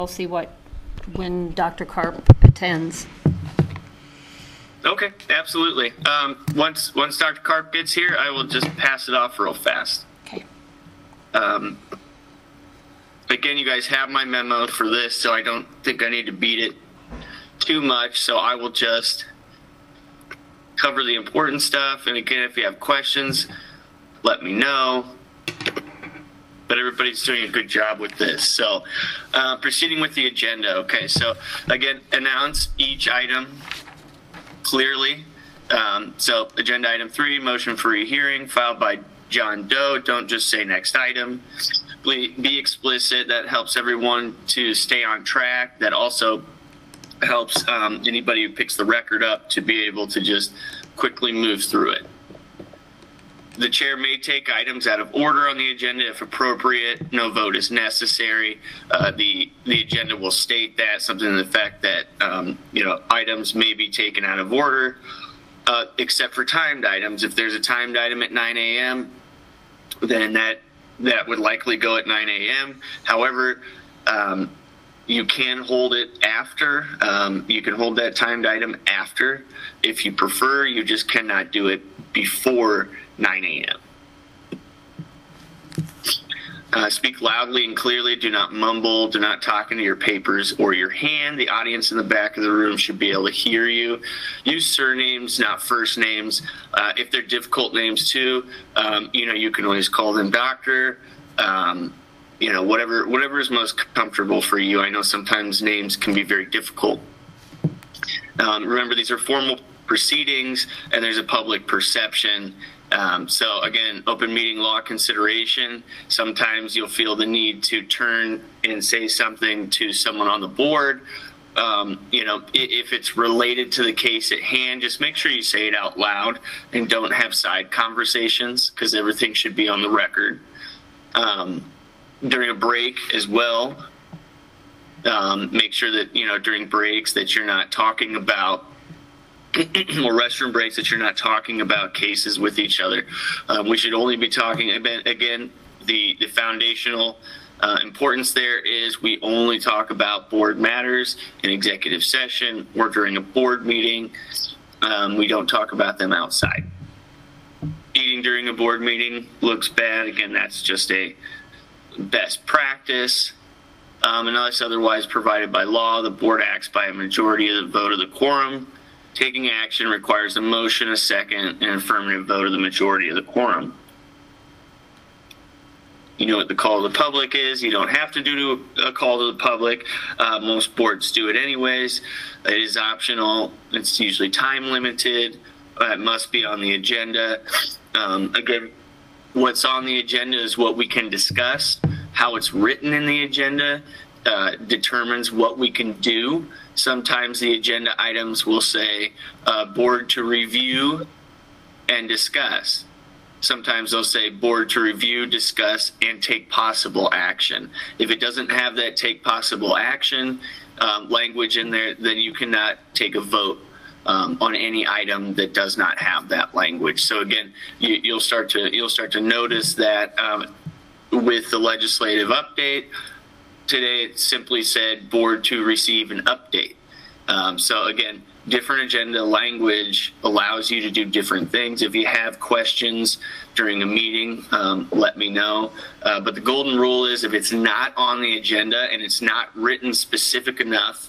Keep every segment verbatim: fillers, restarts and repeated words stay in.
I'll see what, when Doctor Karp attends. Okay, absolutely. Um, once once Doctor Karp gets here, I will just pass it off real fast. Okay. Um, again, you guys have my memo for this, so I don't think I need to beat it too much. So I will just cover the important stuff. And again, if you have questions, let me know. But everybody's doing a good job with this. So uh, proceeding with the agenda. Okay, so again, announce each item clearly. Um, so agenda item three, motion for rehearing filed by John Doe. Don't just say next item. Be explicit. That helps everyone to stay on track. That also helps um, anybody who picks the record up to be able to just quickly move through it. The chair may take items out of order on the agenda if appropriate. No vote is necessary. Uh, the the agenda will state that, something to the effect that um, you know, items may be taken out of order, uh, except for timed items. If there's a timed item at nine a m, then that that would likely go at nine a m However, um, you can hold it after. Um, you can hold that timed item after if you prefer. You just cannot do it before nine a m Uh, speak loudly and clearly. Do not mumble. Do not talk into your papers or your hand. The audience in the back of the room should be able to hear you. Use surnames, not first names. Uh, if they're difficult names too, um, you know, you can always call them doctor. Um, you know, whatever, whatever is most comfortable for you. I know sometimes names can be very difficult. Um, remember, these are formal proceedings, and there's a public perception. Um, so again, open meeting law consideration. Sometimes you'll feel the need to turn and say something to someone on the board. Um, you know, if it's related to the case at hand, just make sure you say it out loud and don't have side conversations, because everything should be on the record. Um, during a break as well, um, make sure that, you know, during breaks that you're not talking about or restroom breaks that you're not talking about cases with each other. Um, we should only be talking about, again, the, the foundational uh, importance there is we only talk about board matters in executive session or during a board meeting. Um, we don't talk about them outside. Eating during a board meeting looks bad. Again, that's just a best practice. Um, unless otherwise provided by law, the board acts by a majority of the vote of the quorum. Taking action requires a motion, a second, and an affirmative vote of the majority of the quorum. You know what the call to the public is. You don't have to do a call to the public. Uh, most boards do it anyways. It is optional. It's usually time limited. Uh, it must be on the agenda. Um, again, what's on the agenda is what we can discuss. How it's written in the agenda uh, determines what we can do. Sometimes the agenda items will say uh, board to review and discuss. Sometimes they'll say board to review, discuss, and take possible action. If it doesn't have that take possible action um, language in there, then you cannot take a vote um, on any item that does not have that language. So again, you, you'll start to you'll start to notice that um, with the legislative update. Today it simply said board to receive an update. Um, so again, different agenda language allows you to do different things. If you have questions during a meeting, um, let me know. Uh, but the golden rule is if it's not on the agenda and it's not written specific enough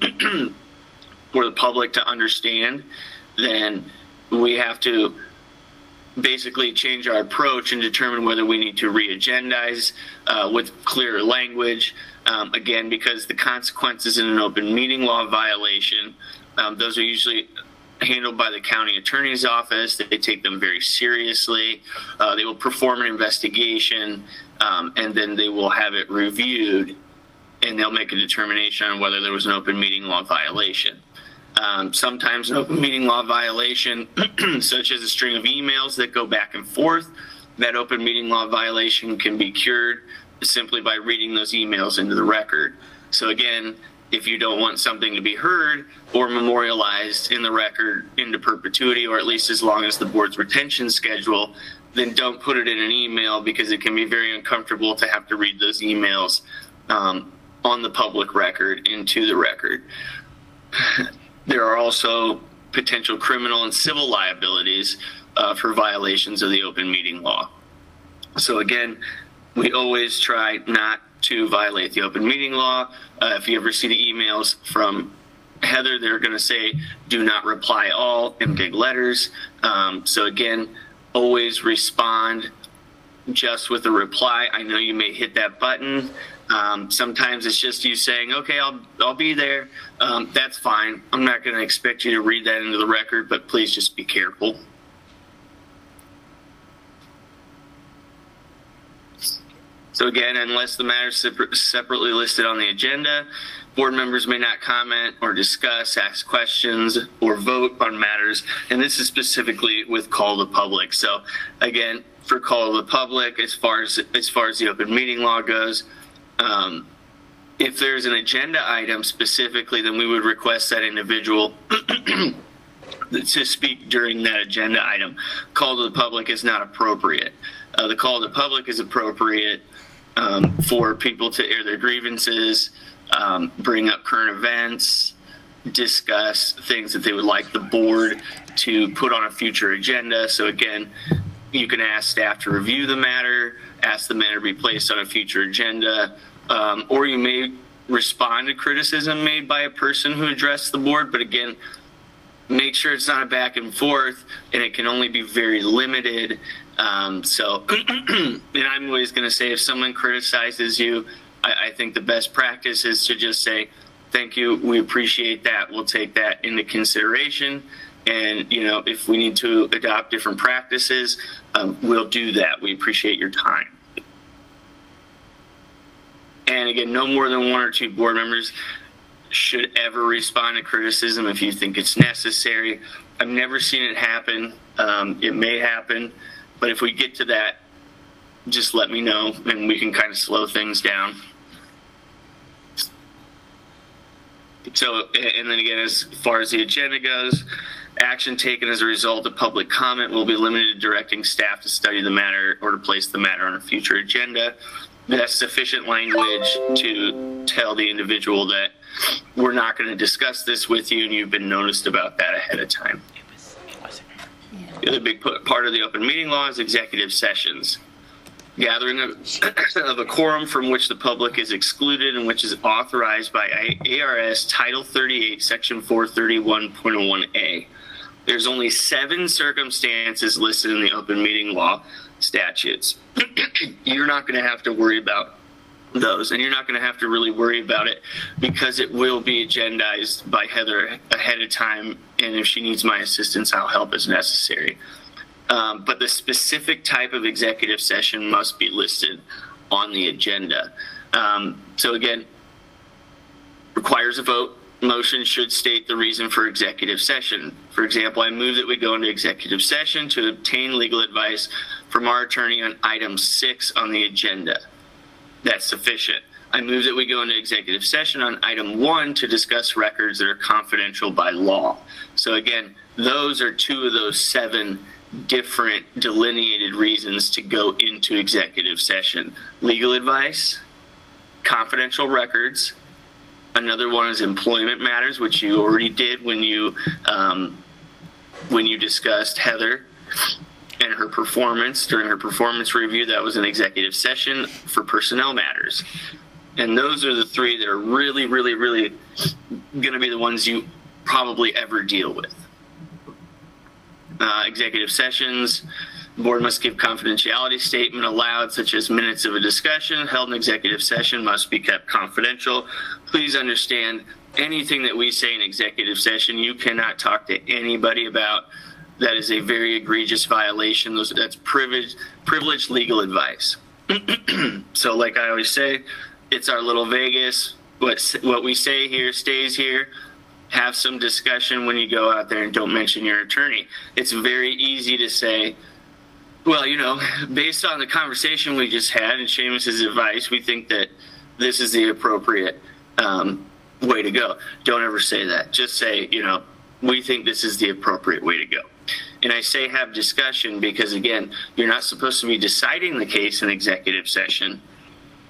for the public to understand, then we have to basically change our approach and determine whether we need to re-agendize uh, with clearer language. Um, again, because the consequences in an open meeting law violation, um, those are usually handled by the county attorney's office. They take them very seriously. Uh, they will perform an investigation, um, and then they will have it reviewed, and they'll make a determination on whether there was an open meeting law violation. Um, sometimes an open meeting law violation, such as a string of emails that go back and forth, that open meeting law violation can be cured simply by reading those emails into the record. So again, if you don't want something to be heard or memorialized in the record into perpetuity, or at least as long as the board's retention schedule, then don't put it in an email, because it can be very uncomfortable to have to read those emails um, on the public record into the record. There are also potential criminal and civil liabilities uh, for violations of the open meeting law. So again, we always try not to violate the open meeting law. Uh, if you ever see the emails from Heather, they're going to say, do not reply all in big letters. Um, so again, always respond just with a reply. I know you may hit that button. Um, sometimes it's just you saying, okay, I'll, I'll be there. Um, that's fine. I'm not going to expect you to read that into the record, but please just be careful. So again, unless the matter is separately listed on the agenda, board members may not comment or discuss, ask questions, or vote on matters. And this is specifically with call to public. So again, for call to the public, as far as as far as the open meeting law goes, um, if there's an agenda item specifically, then we would request that individual to speak during that agenda item. Call to the public is not appropriate. Uh, the call to the public is appropriate um, for people to air their grievances, um, bring up current events, discuss things that they would like the board to put on a future agenda. So again, you can ask staff to review the matter, ask the matter to be placed on a future agenda, um, or you may respond to criticism made by a person who addressed the board. But again, make sure it's not a back and forth, and it can only be very limited. Um, so, and I'm always going to say, if someone criticizes you, I, I think the best practice is to just say, thank you, we appreciate that, we'll take that into consideration. And, you know, if we need to adopt different practices, um, we'll do that. We appreciate your time. And again, no more than one or two board members should ever respond to criticism if you think it's necessary. I've never seen it happen. Um, it may happen, but if we get to that, just let me know and we can kind of slow things down. So, and then again, as far as the agenda goes, action taken as a result of public comment will be limited to directing staff to study the matter or to place the matter on a future agenda. That's sufficient language to tell the individual that we're not going to discuss this with you and you've been noticed about that ahead of time. The other big part of the open meeting law is executive sessions. Gathering of, of a quorum from which the public is excluded and which is authorized by A R S Title thirty-eight, Section four thirty-one point oh one A. There's only seven circumstances listed in the open meeting law statutes. You're not going to have to worry about those, and you're not going to have to really worry about it because it will be agendized by Heather ahead of time, and if she needs my assistance, I'll help as necessary. Um, but the specific type of executive session must be listed on the agenda. Um, so again, requires a vote. Motion should state the reason for executive session. For example, I move that we go into executive session to obtain legal advice from our attorney on item six on the agenda. That's sufficient. I move that we go into executive session on item one to discuss records that are confidential by law. So again, those are two of those seven different delineated reasons to go into executive session. Legal advice, confidential records. Another one is employment matters, which you already did when you um, when you discussed Heather and her performance during her performance review. That was an executive session for personnel matters. And those are the three that are really, really, really going to be the ones you probably ever deal with. Uh, executive sessions, the board must give confidentiality statement allowed, such as minutes of a discussion held in executive session must be kept confidential. Please understand, anything that we say in executive session, you cannot talk to anybody about. That is a very egregious violation. Those, that's privileged, privileged legal advice. So like I always say, it's our little Vegas. What, what we say here stays here. Have some discussion when you go out there and don't mention your attorney. It's very easy to say, well, you know, based on the conversation we just had and Seamus's advice, we think that this is the appropriate um, way to go. Don't ever say that. Just say, you know, we think this is the appropriate way to go. And I say have discussion because, again, you're not supposed to be deciding the case in executive session.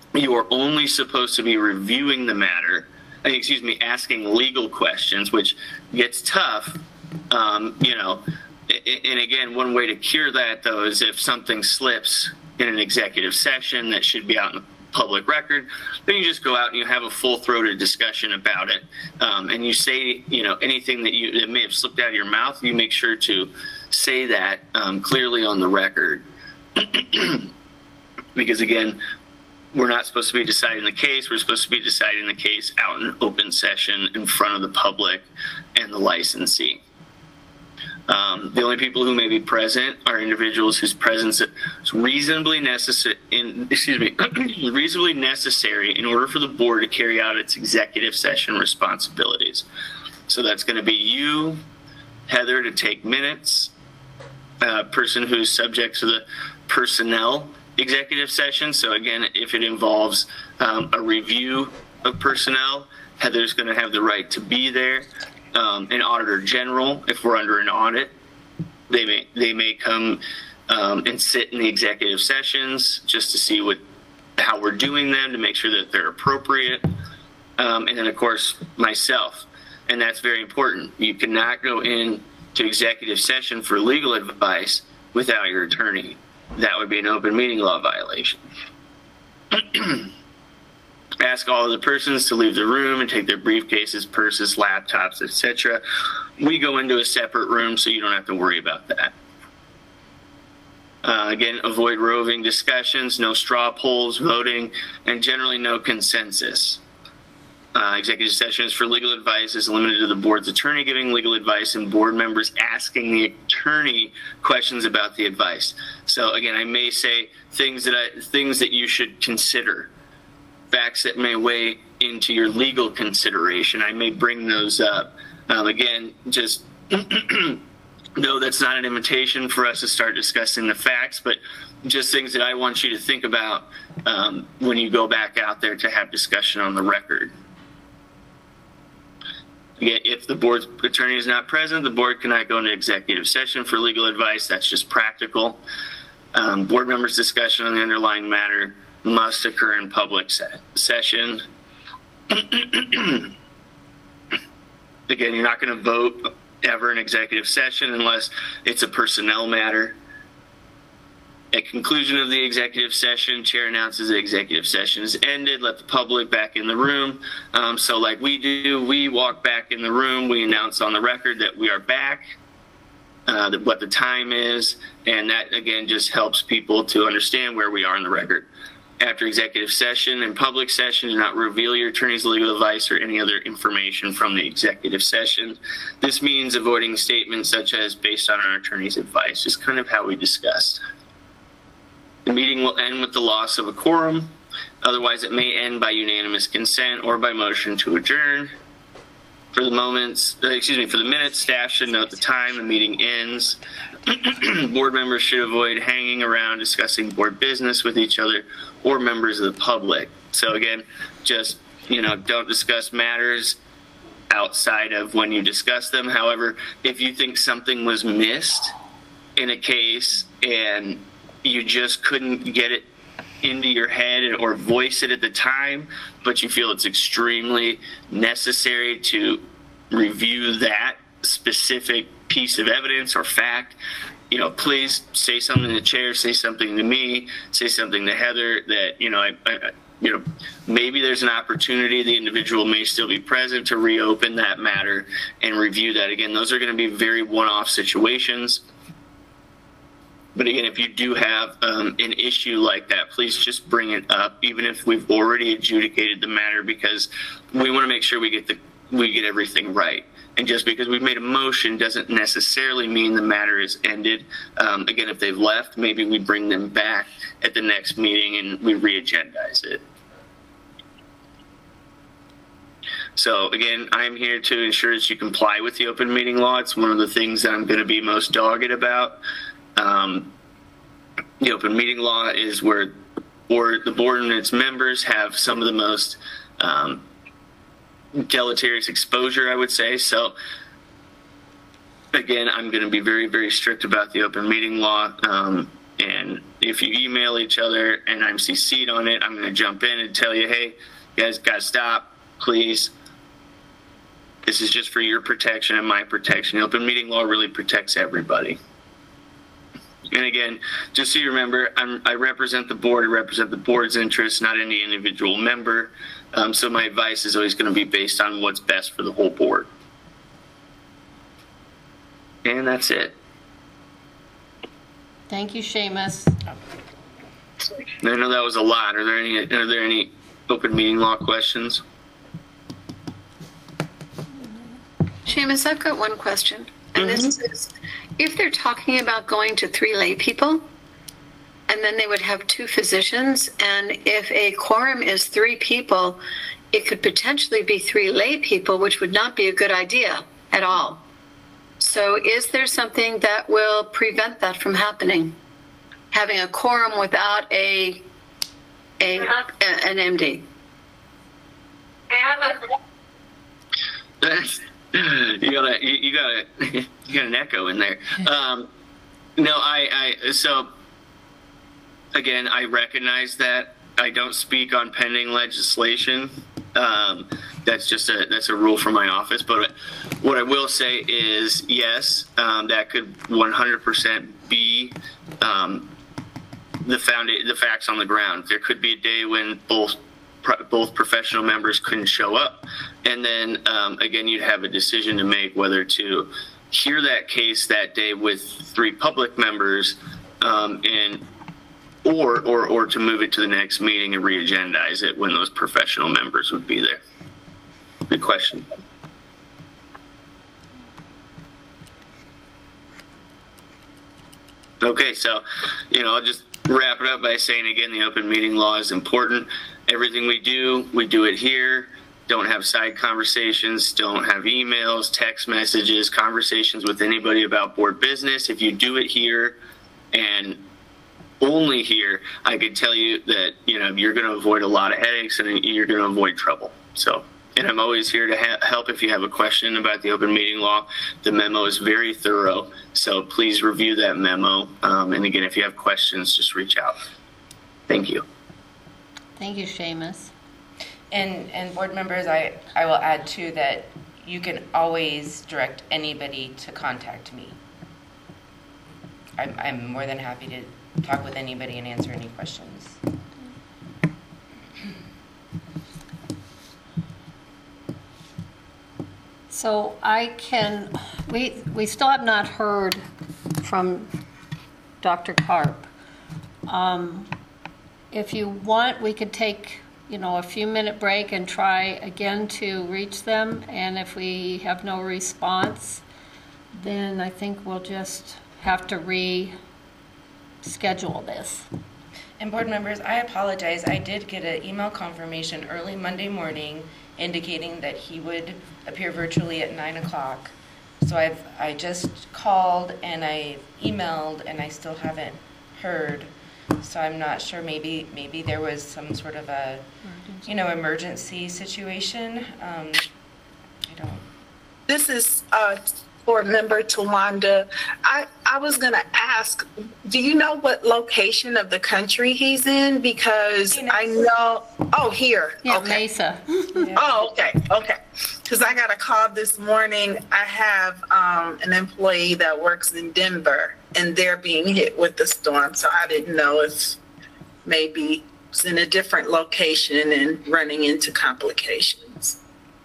You are only supposed to be reviewing the matter, excuse me, asking legal questions, which gets tough. Um, you know, and again, one way to cure that, though, is if something slips in an executive session that should be out in the public record, then you just go out and you have a full-throated discussion about it. Um, and you say, you know, anything that you that may have slipped out of your mouth, you make sure to say that um, clearly on the record. Because, again, we're not supposed to be deciding the case. We're supposed to be deciding the case out in open session in front of the public and the licensee. Um, the only people who may be present are individuals whose presence is reasonably necessary. In, excuse me, reasonably necessary in order for the board to carry out its executive session responsibilities. So that's going to be you, Heather, to take minutes, a person who's subject to the personnel executive session. So again, if it involves um, a review of personnel, Heather's going to have the right to be there. Um, an auditor general, if we're under an audit, they may they may come um, and sit in the executive sessions just to see what how we're doing them, to make sure that they're appropriate. Um, and then of course myself, and that's very important. You cannot go in to executive session for legal advice without your attorney. That would be an open meeting law violation. Ask all of the persons to leave the room and take their briefcases, purses, laptops, et cetera. We go into a separate room, so you don't have to worry about that. Uh, again, avoid roving discussions, no straw polls, voting, and generally no consensus. Uh, executive sessions for legal advice is limited to the board's attorney giving legal advice and board members asking the attorney questions about the advice. So again, I may say things that I, things that you should consider, facts that may weigh into your legal consideration. I may bring those up. Um, again, just no, that's not an invitation for us to start discussing the facts, but just things that I want you to think about um, when you go back out there to have discussion on the record. Again, if the board's attorney is not present, the board cannot go into executive session for legal advice. That's just practical. Um, board members' discussion on the underlying matter must occur in public se session. Again, you're not going to vote ever in executive session unless it's a personnel matter. At conclusion of the executive session, chair announces the executive session is ended. Let the public back in the room. Um, so like we do, we walk back in the room. We announce on the record that we are back, uh, that what the time is, and that, again, just helps people to understand where we are in the record. After executive session and public session, do not reveal your attorney's legal advice or any other information from the executive session. This means avoiding statements such as based on our attorney's advice, just kind of how we discussed. The meeting will end with the loss of a quorum. Otherwise, it may end by unanimous consent or by motion to adjourn. For the moments, uh, excuse me, for the minutes, staff should note the time the meeting ends. Board members should avoid hanging around discussing board business with each other or members of the public. So again, just, you know, don't discuss matters outside of when you discuss them. However, if you think something was missed in a case and you just couldn't get it into your head or voice it at the time, but you feel it's extremely necessary to review that specific piece of evidence or fact, you know, please say something to the chair, say something to me, say something to Heather that, you know, I, I you know, maybe there's an opportunity, the individual may still be present to reopen that matter and review that. Again, those are going to be very one-off situations. But again, if you do have um, an issue like that, please just bring it up, even if we've already adjudicated the matter, because we want to make sure we get the we get everything right. And just because we've made a motion doesn't necessarily mean the matter is ended. Um, again, if they've left, maybe we bring them back at the next meeting and we re-agendize it. So again, I'm here to ensure that you comply with the open meeting law. It's one of the things that I'm going to be most dogged about. Um, the open meeting law is where or the board and its members have some of the most um, deleterious exposure, I would say. So again, I'm going to be very, very strict about the open meeting law. Um, And if you email each other and I'm C C'd on it, I'm going to jump in and tell you, hey, you guys got to stop, please. This is just for your protection and my protection. The open meeting law really protects everybody. And again, just so you remember, I'm, I represent the board. I represent the board's interests, not any individual member. Um, so my advice is always going to be based on what's best for the whole board. And that's it. Thank you, Seamus. I know that was a lot. Are there any, are there any open meeting law questions? Seamus, I've got one question. And mm-hmm. this is, if they're talking about going to three lay people, and then they would have two physicians, and if a quorum is three people, it could potentially be three lay people, which would not be a good idea at all. So is there something that will prevent that from happening? Having a quorum without a, a, a an M D? That's, you got you, you got you got an echo in there. Um, no, I, I so again, I recognize that I don't speak on pending legislation. Um, that's just a that's a rule from my office. But what I will say is, yes, um, that could one hundred percent be um, the found the facts on the ground. There could be a day when both both professional members couldn't show up, and then um, again, you'd have a decision to make whether to hear that case that day with three public members, um, and or or or to move it to the next meeting and re-agendize it when those professional members would be there. Good question. Okay, so you know, I'll just wrap it up by saying again, the open meeting law is important. Everything we do, we do it here. Don't have side conversations. Don't have emails, text messages, conversations with anybody about board business. If you do it here and only here, I could tell you that, you know, you're going to avoid a lot of headaches and you're going to avoid trouble. So, and I'm always here to ha- help if you have a question about the open meeting law. The memo is very thorough, so please review that memo. Um, and again, if you have questions, just reach out. Thank you. Thank you, Seamus. And and board members, I, I will add too that you can always direct anybody to contact me. I'm, I'm more than happy to talk with anybody and answer any questions. So I can, we, we still have not heard from Doctor Karp. Um, if you want, we could take, you know, a few minute break and try again to reach them. And if we have no response, then I think we'll just have to reschedule this. And board members, I apologize. I did get an email confirmation early Monday morning indicating that he would appear virtually at nine o'clock. So I've I just called and I emailed and I still haven't heard. So I'm not sure. Maybe maybe there was some sort of a emergency. you know emergency situation. Um, I don't. This is uh, board member Tawanda. I I was gonna ask, do you know what location of the country he's in? Because I know. Oh, here. Yeah, okay. Mesa. Yeah. Oh, okay, okay. Because I got a call this morning. I have um, an employee that works in Denver, and they're being hit with the storm. So I didn't know if maybe it's in a different location and running into complications.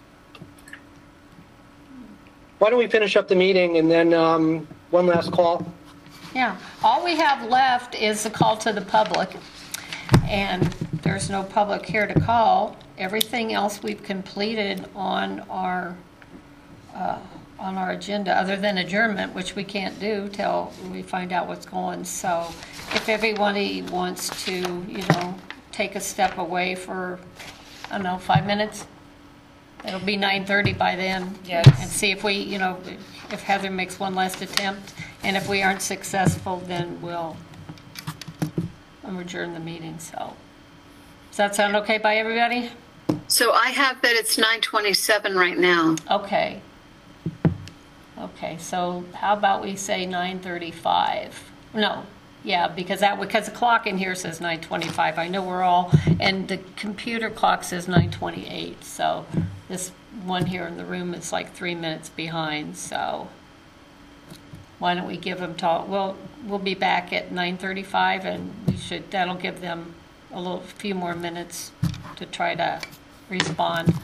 Why don't we finish up the meeting and then um, one last call? Yeah, all we have left is the call to the public, and there's no public here to call. Everything else we've completed on our uh, on our agenda, other than adjournment, which we can't do till we find out what's going. So, if everybody wants to, you know, take a step away for, I don't know, five minutes. It'll be nine thirty by then. Yes. And see if we, you know, if Heather makes one last attempt, and if we aren't successful, then we'll adjourn the meeting. So, does that sound okay by everybody? So I have that it's nine twenty-seven right now. Okay. Okay, so how about we say nine thirty-five? No, Yeah, because that, because the clock in here says nine twenty-five. I know we're all, and the computer clock says nine twenty-eight, so this one here in the room is like three minutes behind, so why don't we give them till, well, we'll be back at nine thirty-five, and we should, that'll give them a little, few more minutes to try to respond.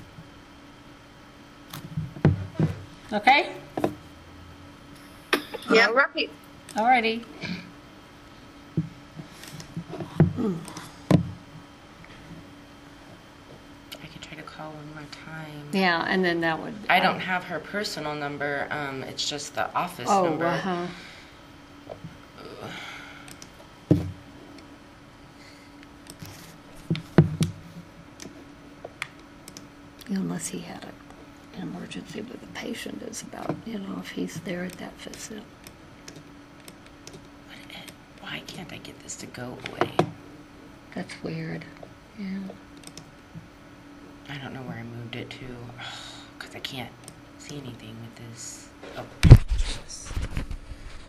Okay? Yeah. All right. All righty. I could try to call one more time. Yeah, and then that would. I don't have her personal number. Um, it's just the office Oh, number. uh-huh. Unless he had a, an emergency with a patient is about, you know, if he's there at that facility. Why can't I get this to go away? That's weird. Yeah. I don't know where I moved it to because I can't see anything with this. Oh.